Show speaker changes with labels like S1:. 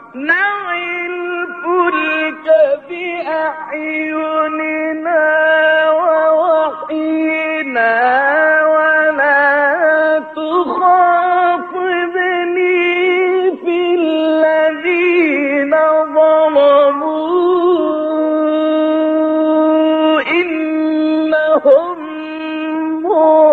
S1: واصنع الفلك بأعيننا ووحينا ولا تخاطبني في الذين ظلموا إنهم